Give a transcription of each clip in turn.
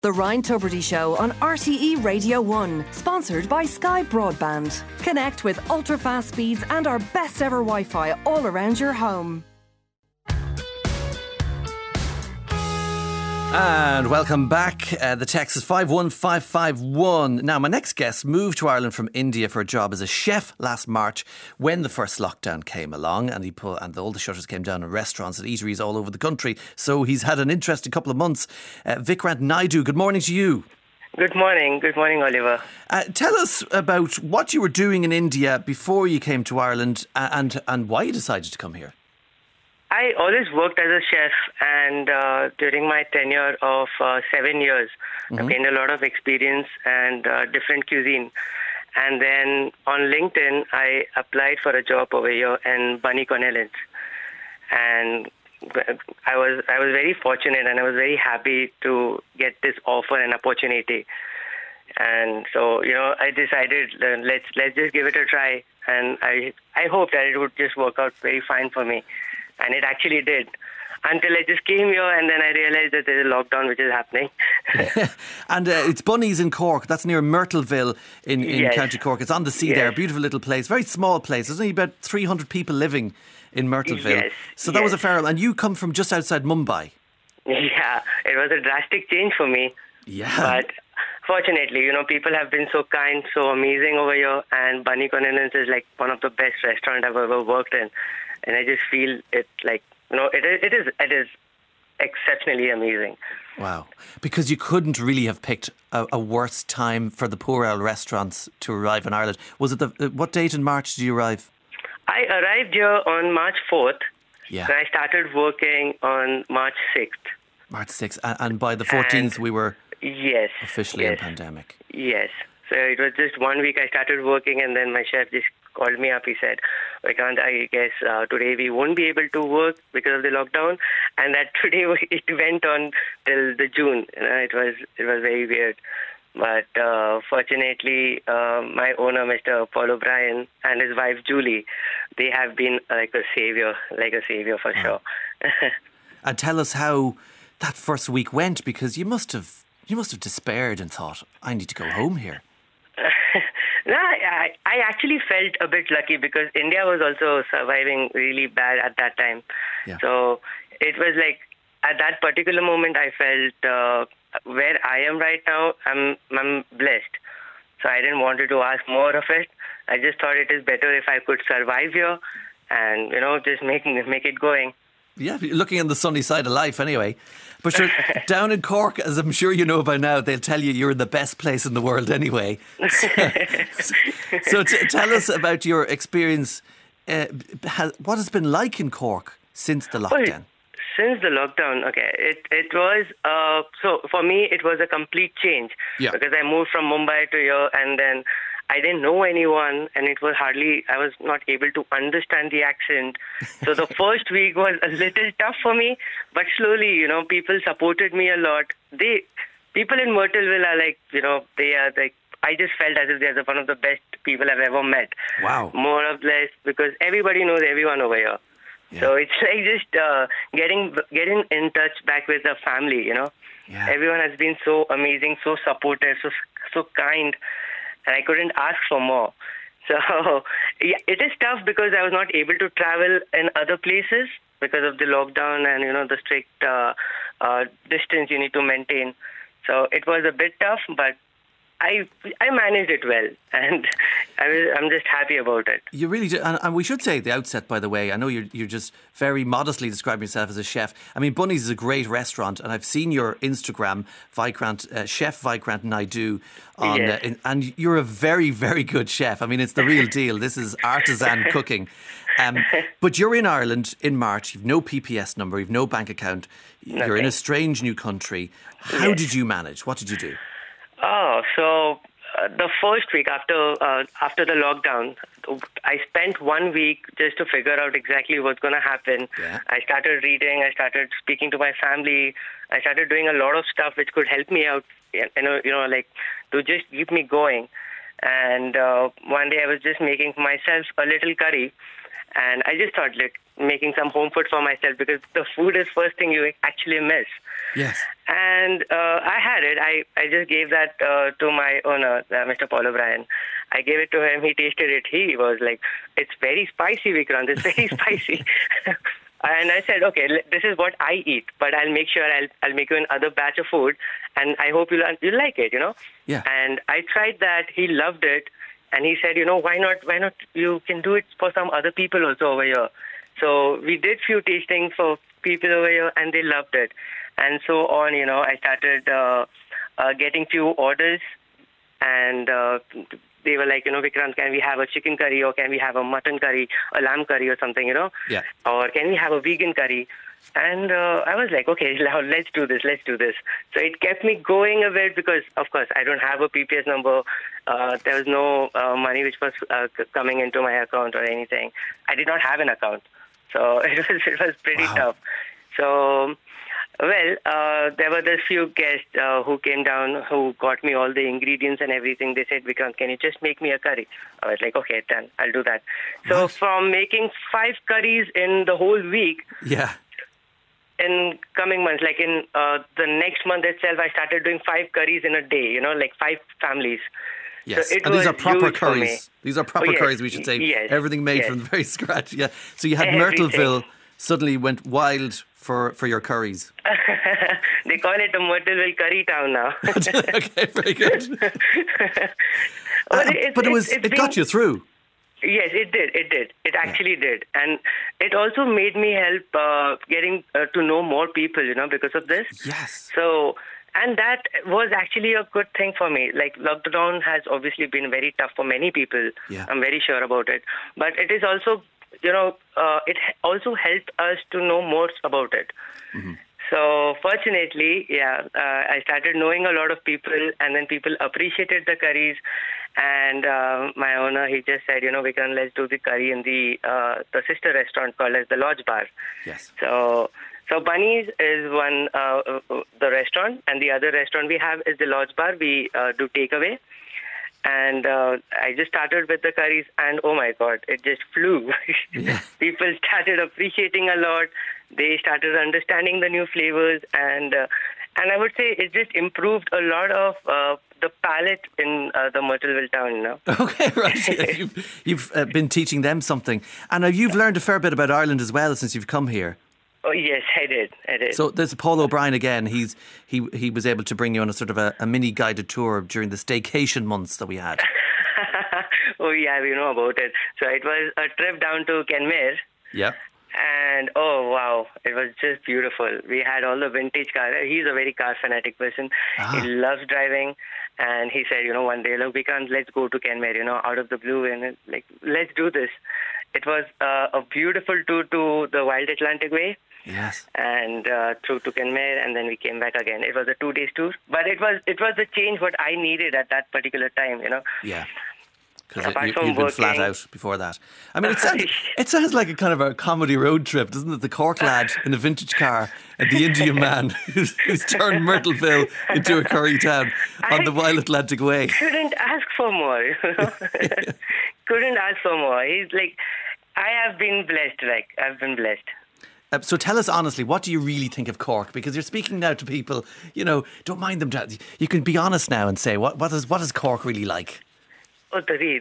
The Ryan Tubridy Show on RTE Radio 1, sponsored by Sky Broadband. Connect with ultra-fast speeds and our best ever Wi-Fi all around your home. And welcome back. The text is 51551. Now, my next guest moved to Ireland from India for a job as a chef last March when the first lockdown came along, and all the shutters came down in restaurants and eateries all over the country. So he's had an interesting couple of months. Vikrant Naidu, good morning to you. Good morning. Good morning, Oliver. Tell us about what you were doing in India before you came to Ireland and why you decided to come here. I always worked as a chef, and during my tenure of 7 years, I gained a lot of experience and different cuisine. And then on LinkedIn, I applied for a job over here in Bunny Cornellans. And I was very fortunate, and I was very happy to get this offer and opportunity. And so, I decided let's just give it a try. And I hope that it would just work out very fine for me. And it actually did. Until I just came here and then I realised that there's a lockdown which is happening. And it's Bunny's in Cork. That's near Myrtleville in Yes. County Cork. It's on the sea there. Beautiful little place. Very small place. There's only about 300 people living in Myrtleville. Yes. So that was a fair... And you come from just outside Mumbai. Yeah, it was a drastic change for me. Yeah. But fortunately, people have been so kind, so amazing over here. And Bunny Cornellans is like one of the best restaurants I've ever worked in. And I just feel it like, it is exceptionally amazing. Wow. Because you couldn't really have picked a worse time for the Poor Owl restaurants to arrive in Ireland. Was it what date in March did you arrive? I arrived here on March 4th. Yeah. And I started working on March 6th. March 6th. And by the 14th we were officially in Yes. pandemic. Yes. So it was just 1 week I started working, and then my chef just called me up. He said, Vikrant, I guess today we won't be able to work because of the lockdown. And that today it went on till the June. It was very weird. But fortunately, my owner, Mr. Paul O'Brien, and his wife, Julie, they have been like a savior for sure. And tell us how that first week went, because you must have despaired and thought, I need to go home here. No, I actually felt a bit lucky because India was also surviving really bad at that time. Yeah. So it was like at that particular moment I felt where I am right now, I'm blessed. So I didn't want to ask more of it. I just thought it is better if I could survive here and, just make it going. Yeah, looking on the sunny side of life anyway. But sure, down in Cork, as I'm sure you know by now, they'll tell you you're in the best place in the world anyway. So tell us about your experience. What has been like in Cork since the lockdown? Since the lockdown, okay, it was, so for me it was a complete change. Yeah. Because I moved from Mumbai to here, and then I didn't know anyone, and I was not able to understand the accent. So the first week was a little tough for me, but slowly, people supported me a lot. People in Myrtleville are like, they are like, I just felt as if they're one of the best people I've ever met. Wow. More or less, because everybody knows everyone over here. Yeah. So it's like just getting in touch back with the family, Yeah. Everyone has been so amazing, so supportive, so kind. And I couldn't ask for more. So, yeah, it is tough because I was not able to travel in other places because of the lockdown and, the strict distance you need to maintain. So it was a bit tough, but I managed it well, and I'm just happy about it. You really do, and we should say at the outset, by the way, I know you're just very modestly describing yourself as a chef. I mean, Bunny's is a great restaurant, and I've seen your Instagram, Chef Vikrant Naidu, and you're a very, very good chef. I mean, it's the real deal. This is artisan cooking. But you're in Ireland in March. You've no PPS number. You've no bank account. You're in a strange new country. How did you manage? What did you do? Oh, so the first week after the lockdown, I spent 1 week just to figure out exactly what's going to happen. Yeah. I started reading. I started speaking to my family. I started doing a lot of stuff which could help me out, like to just keep me going. And one day I was just making myself a little curry, and I just thought, like, making some home food for myself, because the food is first thing you actually miss. Yes. And I had it. I just gave that to my owner, Mr. Paul O'Brien. I gave it to him. He tasted it. He was like, "It's very spicy, Vikrant. It's very spicy." And I said, "Okay, this is what I eat, but I'll make sure I'll make you another batch of food, and I hope you'll like it, you know." Yeah. And I tried that. He loved it, and he said, "Why not? Why not? You can do it for some other people also over here." So we did few tastings for people over here, and they loved it. And so on, I started getting few orders, and they were like, "Vikrant, can we have a chicken curry, or can we have a mutton curry, a lamb curry or something, Yeah. or can we have a vegan curry?" And I was like, "Okay, let's do this. So it kept me going a bit because, of course, I don't have a PPS number. There was no money which was coming into my account or anything. I did not have an account. So it was pretty tough. So, well, there were this few guests who came down who got me all the ingredients and everything. They said, "Vikrant, can you just make me a curry?" I was like, "Okay, done. I'll do that." So from making 5 curries in the whole week, Yeah. in coming months, like in the next month itself, I started doing 5 curries in a day, like 5 families. Yes, So it and these are was proper huge for me. curries. These are proper yes, curries, we should say. yes, Everything made yes. from the very scratch. Yeah. So you had Everything. Myrtleville suddenly went wild for your curries. They call it a Myrtleville curry town now. Okay, very good. But it got you through. Yes, it did. It actually did. And it also made me help getting to know more people, because of this. Yes. So, and that was actually a good thing for me. Like, lockdown has obviously been very tough for many people. Yeah. I'm very sure about it. But it is also, it also helped us to know more about it. Mm-hmm. So fortunately, I started knowing a lot of people, and then people appreciated the curries. And my owner, he just said, Vikrant, let's do the curry in the sister restaurant called as the Lodge Bar. Yes. So Bunny's is one, the restaurant, and the other restaurant we have is the Lodge Bar. We do takeaway. And I just started with the curries, and oh my God, it just flew. Yeah. People started appreciating a lot. They started understanding the new flavors, and I would say it just improved a lot of the palate in the Myrtleville town. Okay, right. Yeah, you've been teaching them something, and you've learned a fair bit about Ireland as well since you've come here. Oh yes, I did. So there's Paul O'Brien again. He was able to bring you on a sort of a mini guided tour during the staycation months that we had. Oh yeah, we know about it. So it was a trip down to Kenmare. Yeah. And oh wow, it was just beautiful. We had all the vintage cars. He's a very car fanatic person. He loves driving, and he said, one day, look, let's go to Kenmare, out of the blue, and let's do this. It was a beautiful tour to the Wild Atlantic Way. Yes. And through to Kenmare, and then we came back again. It was a 2 days tour, but it was the change what I needed at that particular time, Yeah. Because you've been flat out before that. I mean, it sounds like a kind of a comedy road trip, doesn't it? The Cork lad in a vintage car and the Indian man who's turned Myrtleville into a curry town on the Wild Atlantic Way. Couldn't ask for more. Couldn't ask for more. He's like, I have been blessed. I've been blessed. So tell us honestly, what do you really think of Cork? Because you're speaking now to people, don't mind them. You can be honest now and say, what is Cork really like? Oh,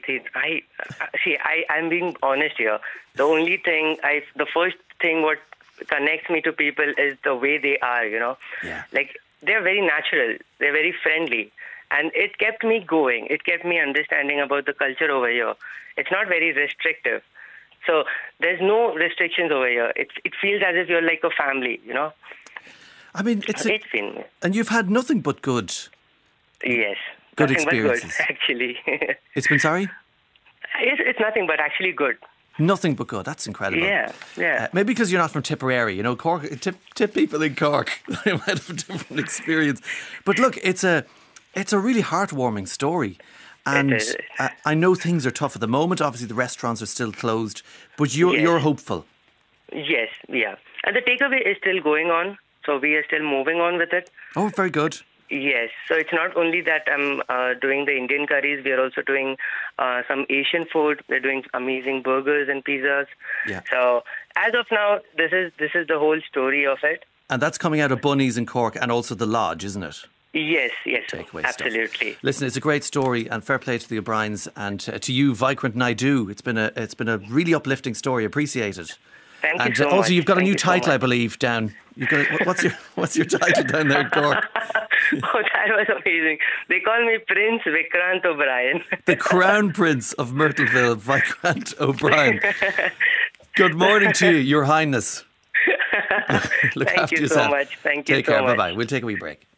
I'm being honest here. The only thing, the first thing what connects me to people is the way they are, Yeah. Like, they're very natural. They're very friendly. And it kept me going. It kept me understanding about the culture over here. It's not very restrictive. So there's no restrictions over here. It feels as if you're like a family, I mean, and you've had nothing but good. Yes. Good Nothing experiences. But good, actually. It's been sorry? It's nothing but actually good. Nothing but good. That's incredible. Yeah. Maybe because you're not from Tipperary. Cork. Tip people in Cork. They might have a different experience. But look, it's a really heartwarming story. And I know things are tough at the moment. Obviously, the restaurants are still closed. But you're hopeful. Yes, yeah. And the takeaway is still going on. So we are still moving on with it. Oh, very good. Yes. So it's not only that I'm doing the Indian curries. We are also doing some Asian food. We're doing amazing burgers and pizzas. Yeah. So as of now, this is the whole story of it. And that's coming out of Bunnies in Cork and also the Lodge, isn't it? Yes, Takeaway absolutely. Stuff. Listen, it's a great story, and fair play to the O'Briens and to you, Vikrant Naidu. It's been a really uplifting story. Appreciate it. Thank you and so much. Also, you've got a Thank new you so title, I much. believe, down. What's your title down there in Cork? Oh, that was amazing. They call me Prince Vikrant O'Brien. The Crown Prince of Myrtleville, Vikrant O'Brien. Good morning to you, Your Highness. Look Thank after you yourself. so much. Thank you Take so care. much. Bye-bye. We'll take a wee break.